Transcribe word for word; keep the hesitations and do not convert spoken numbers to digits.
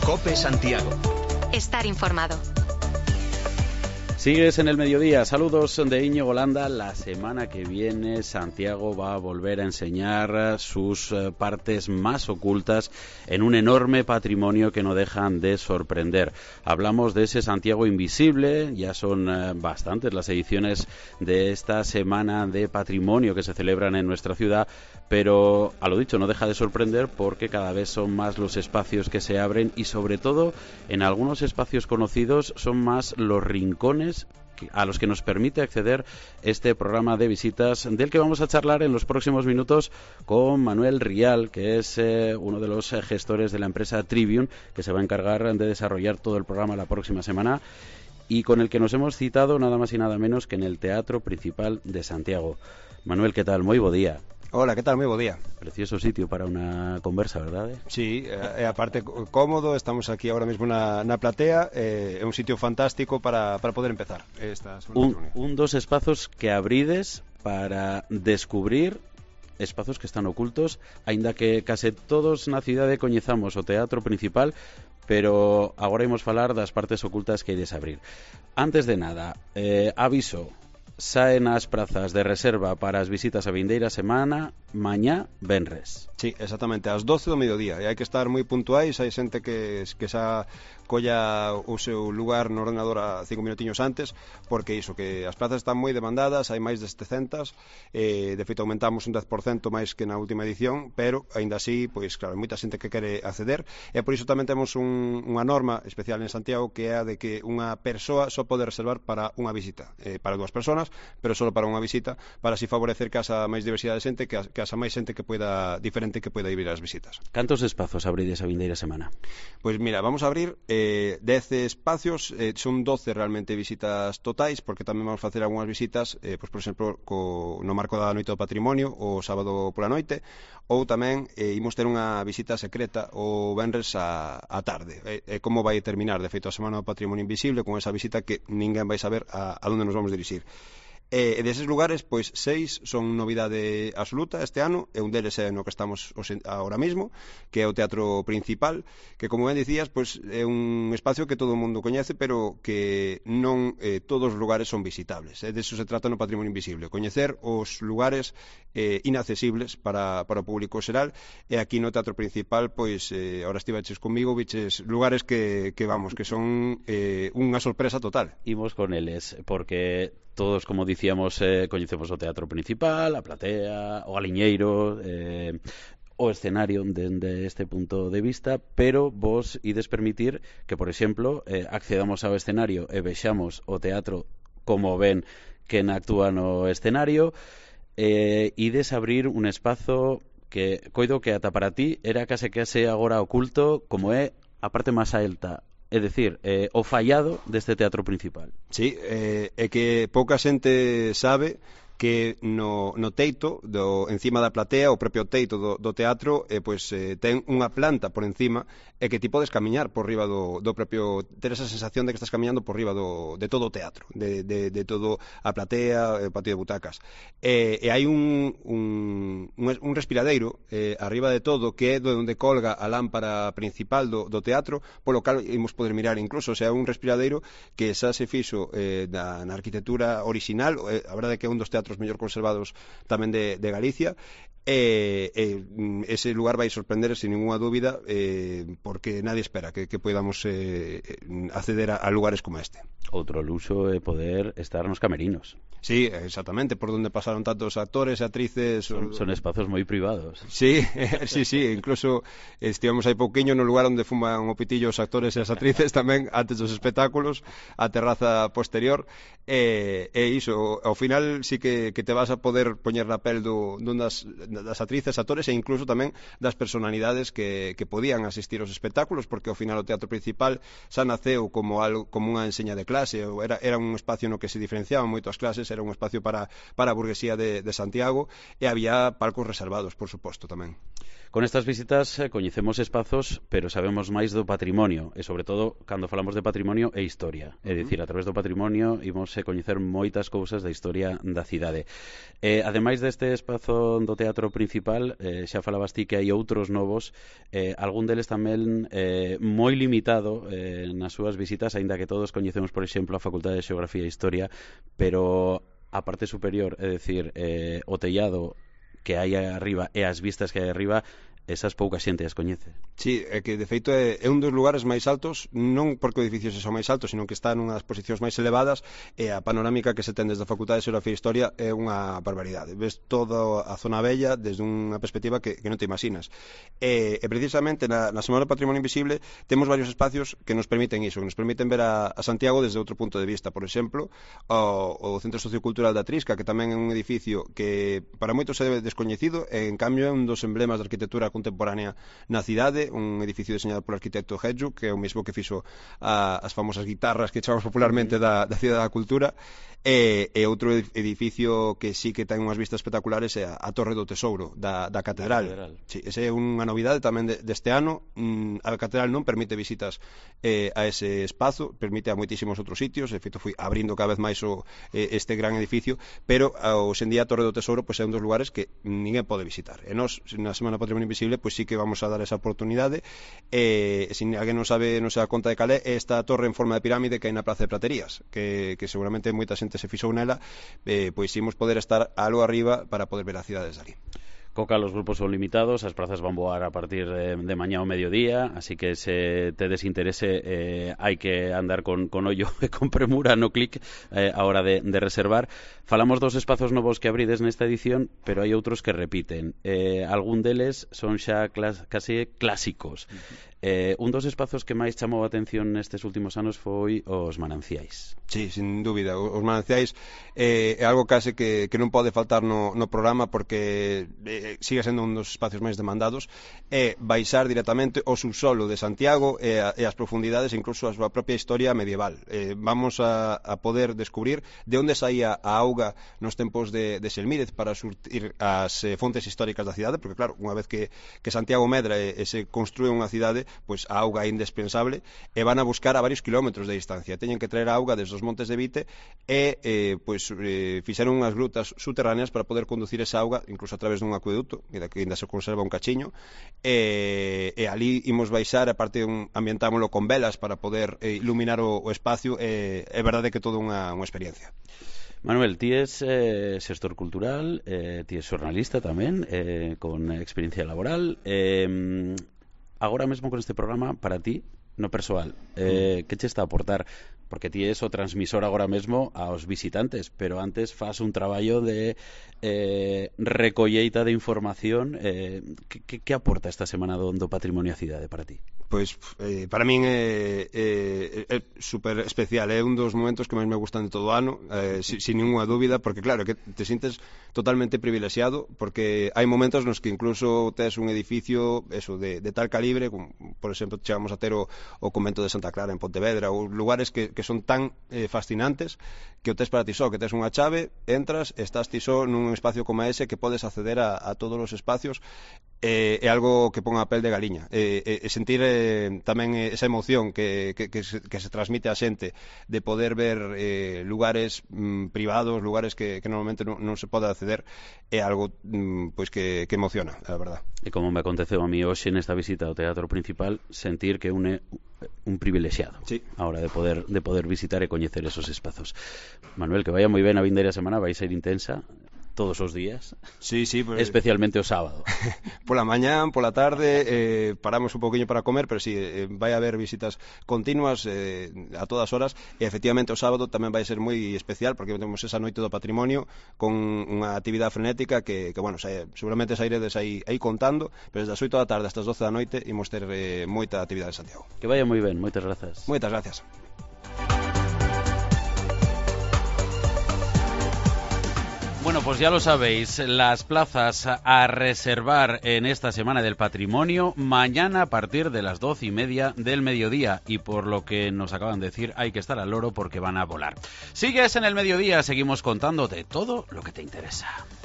COPE Santiago. Estar informado. Sigues en el mediodía. Saludos de Íñigo Landa. La semana que viene Santiago va a volver a enseñar sus partes más ocultas en un enorme patrimonio que no dejan de sorprender. Hablamos de ese Santiago invisible. Ya son bastantes las ediciones de esta semana de patrimonio que se celebran en nuestra ciudad, pero a lo dicho, no deja de sorprender porque cada vez son más los espacios que se abren y sobre todo en algunos espacios conocidos son más los rincones a los que nos permite acceder este programa de visitas, del que vamos a charlar en los próximos minutos con Manuel Rial, que es eh, uno de los gestores de la empresa Trivium, que se va a encargar de desarrollar todo el programa la próxima semana y con el que nos hemos citado nada más y nada menos que en el Teatro Principal de Santiago. Manuel, ¿qué tal? Moi bo día. Hola, que tal? Moi bo día. Precioso sitio para unha conversa, verdade? Sí, é eh, aparte cómodo, estamos aquí ahora mesmo na, na platea, é eh, un sitio fantástico para, para poder empezar esta un, un dos espazos que abrides para descubrir espazos que están ocultos, aínda que case todos na cidade coñezamos o Teatro Principal, pero agora imos falar das partes ocultas que ides abrir. Antes de nada, eh, aviso, saen as prazas de reserva para as visitas a vindeira semana mañá venres. Sí, exactamente, ás doce do mediodía, e hai que estar moi puntuais, hai xente que, que xa colla o seu lugar no ordenador a cinco minutiños antes, porque iso, que as plazas están moi demandadas, hai máis de setecentas, eh, de feito aumentamos un dez por cento máis que na última edición, pero aínda así, pois claro, moita xente que quere acceder, e por iso tamén temos un, unha norma especial en Santiago que é a de que unha persoa só pode reservar para unha visita, eh, para dúas persoas, pero só para unha visita, para así favorecer que haxa máis diversidade de xente, que haxa máis xente que poida diferente que poida ir as visitas. Cantos espazos abrides a vindeira semana? Pois mira, vamos a abrir eh, dez espacios, eh, son doce realmente visitas totais, porque tamén vamos a facer algunhas visitas, eh, pois por exemplo, co, no marco da Noite do Patrimonio, o sábado pola noite, ou tamén eh, imos ter unha visita secreta o venres a, a tarde. Eh, eh, como vai terminar, de feito, a Semana do Patrimonio Invisible, con esa visita que ninguén vai saber a, a onde nos vamos dirixir. E deses lugares, pois seis son novidade absoluta este ano, e un deles é no que estamos ahora mesmo, que é o Teatro Principal, que como ben dicías, pois é un espacio que todo o mundo coñece, pero que non eh, todos os lugares son visitables. E deso se trata no Patrimonio Invisible, coñecer os lugares eh, inaccesibles para, para o público xeral, e aquí no Teatro Principal, pois eh, ahora estivaches comigo, viches lugares que, que vamos, que son eh, unha sorpresa total. Imos con eles, porque todos, como dicíamos, eh, coñecemos o Teatro Principal, a platea, o Galiñeiro, eh, o escenario dende este punto de vista, pero vos ides permitir que, por exemplo, eh, accedamos ao escenario e vexamos o teatro como ven quen actúa no escenario, eh, ides abrir un espazo que coido que ata para ti era case que ase agora oculto, como é a parte máis alta, é dicir, eh, o fallado deste Teatro Principal. Sí, eh, é que pouca xente sabe que no, no teito, do, encima da platea, o propio teito do, do teatro, eh, pois, eh, ten unha planta por encima, e que ti podes camiñar por riba do, do propio, ter esa sensación de que estás camiñando por riba do, de todo o teatro, de, de, de todo a platea, o patio de butacas. E, e hai un, un, un respiradeiro eh, arriba de todo, que é onde colga a lámpara principal do, do teatro, polo cal imos poder mirar incluso, o sea, un respiradeiro que xa se fixo eh, na, na arquitectura original, eh, a verdade que é un dos teatros os mellor conservados tamén de, de Galicia, e, e ese lugar vai sorprender sin ninguna dúbida, eh, porque nadie espera que, que podamos eh, acceder a, a lugares como este. Outro luxo é poder estar nos camerinos. Sí, exactamente, por donde pasaron tantos actores e actrices. Son, son espazos moi privados. Sí, sí, sí, incluso estivemos aí pouquiño no lugar onde fuman o pitillo os actores e as actrices tamén antes dos espectáculos, a terraza posterior, e, e iso, ao final sí que, que te vas a poder poñer na pel do, dunhas das actrices, actores e incluso tamén das personalidades que, que podían asistir aos espectáculos, porque ao final o Teatro Principal xa naceu como algo, como unha enseña de clase, era, era un espacio no que se diferenciaban moito as clases, era un espacio para, para a burguesía de, de Santiago, e había palcos reservados, por suposto, tamén. Con estas visitas eh, coñecemos espazos, pero sabemos máis do patrimonio, e sobre todo, cando falamos de patrimonio e historia. É dicir, a través do patrimonio imos eh, coñecer moitas cousas da historia da cidade. Eh, ademais deste espazo do Teatro Teatro Principal, eh, xa falabas ti que hai outros novos, eh, algún deles tamén eh, moi limitado eh, nas súas visitas, aínda que todos coñecemos, por exemplo, a Facultade de Xeografía e Historia, pero a parte superior, é dicir, eh, o tellado que hai arriba e as vistas que hai arriba, esas pouca xente as coñece. Sí, é que de feito é, é un dos lugares máis altos, non porque o edificio sexa máis alto, sino que está nunhas posicións máis elevadas, e a panorámica que se ten desde a Facultade de Xeografía e Historia é unha barbaridade. Ves toda a zona bella desde unha perspectiva que, que non te imaginas. E, e precisamente na, na Semana do Patrimonio Invisible temos varios espacios que nos permiten iso, que nos permiten ver a, a Santiago desde outro punto de vista. Por exemplo, o, o Centro Sociocultural da Trisca, que tamén é un edificio que para moitos é descoñecido, e en cambio é un dos emblemas da arquitectura contemporánea na cidade, un edificio diseñado polo arquitecto Hedju, que é o mesmo que fixo a, as famosas guitarras que chamamos popularmente da, da Cidade da Cultura, e, e outro edificio que sí que ten unhas vistas espectaculares é a, a Torre do Tesouro da, da Catedral. catedral. Sí, esa é unha novidade tamén de, deste ano. Mm, a Catedral non permite visitas eh, a ese espazo, permite a moitísimos outros sitios, de feito fui abrindo cada vez máis o, eh, este gran edificio, pero hoxe en día a Torre do Tesouro pois, é un dos lugares que ninguén pode visitar. E nós, na Semana Patrimonio Invisible, pois sí que vamos a dar esa oportunidade. E se alguén non sabe, non se dá conta de calé, é esta torre en forma de pirámide que hai na Praza de Praterías, que, que seguramente moita xente se fixou nela, eh, pois imos poder estar algo arriba para poder ver a cidade desde ali. Coca, los grupos son limitados, as prazas van voar a partir de, de mañá ao mediodía, así que se te desinterese eh, hai que andar con, con ollo e con premura no clic eh, a hora de, de reservar. Falamos dos espazos novos que abrides nesta edición, pero hai outros que repiten. Eh, algún deles son xa clas, case clásicos. Uh-huh. Eh, un dos espazos que máis chamou a atención nestes últimos anos foi os mananciais. Sí, sin dúbida, os mananciais eh, é algo case que, que non pode faltar no, no programa, porque eh, sigue sendo un dos espacios máis demandados, é baixar directamente o subsolo de Santiago e, a, e as profundidades, incluso a súa propia historia medieval. Eh, vamos a, a poder descubrir de onde saía a auga nos tempos de, de Selmírez para surtir as eh, fontes históricas da cidade, porque claro, unha vez que, que Santiago medra e, e se construe unha cidade, pois a auga é indispensable, e van a buscar a varios kilómetros de distancia. Teñen que traer a auga desde os montes de Vite e eh, pois, eh, fixeron unhas grutas subterráneas para poder conducir esa auga, incluso a través dun acueducto, que ainda se conserva un cachiño, e, e ali imos baixar, aparte un, ambientámoslo con velas para poder eh, iluminar o, o espacio, e é verdade que toda unha, unha experiencia. Manuel, ti es eh, xestor cultural, eh, ti es xornalista tamén, eh, con experiencia laboral. Eh, agora mesmo con este programa, para ti, no persoal, eh, que che está a aportar? Porque ti es o transmisor agora mesmo aos visitantes, pero antes faz un traballo de eh, recolleita de información. Eh, que, que, que aporta esta semana do, do Patrimonio a Cidade para ti? Pois eh, para min é, é, é super especial, é un dos momentos que máis me gustan de todo o ano, eh, sin, sin ninguna dúbida, porque claro, que te sintes totalmente privilexiado, porque hai momentos nos que incluso tes un edificio eso, de, de tal calibre, como por exemplo chegamos a ter o, o convento de Santa Clara en Pontevedra, ou lugares que, que son tan eh, fascinantes que o tes para ti só, que tes unha chave, entras, estás ti só nun espacio como ese, que podes acceder a, a todos os espacios. É, é algo que pon a pel de galiña, e, e, e sentir eh, tamén esa emoción que, que, que, se, que se transmite a xente de poder ver eh, lugares mm, privados, lugares que, que normalmente non, non se pode acceder, é algo mm, pois que, que emociona, a verdad. E como me aconteceu a mí hoxe nesta visita ao Teatro Principal, sentir que un é un privilexiado sí. a hora de poder, de poder visitar e coñecer esos espazos. Manuel, que vaya moi ben a vindeira semana, vai ser intensa todos os días, sí, sí, pues, especialmente o sábado. Pola mañán, pola tarde, eh, paramos un poquinho para comer, pero sí, eh, vai haber visitas continuas eh, a todas horas, e efectivamente o sábado tamén vai ser moi especial, porque temos esa noite do patrimonio con unha actividade frenética que, que bueno, se, seguramente sairedes aí, aí contando, pero desde as oito da tarde hasta as doce da noite imos ter eh, moita actividade en Santiago. Que vaya moi ben, moitas grazas. Moitas gracias. Bueno, pues ya lo sabéis, las plazas a reservar en esta Semana del Patrimonio mañana a partir de las doce y media del mediodía, y por lo que nos acaban de decir hay que estar al loro porque van a volar. Sigues en el mediodía, seguimos contándote todo lo que te interesa.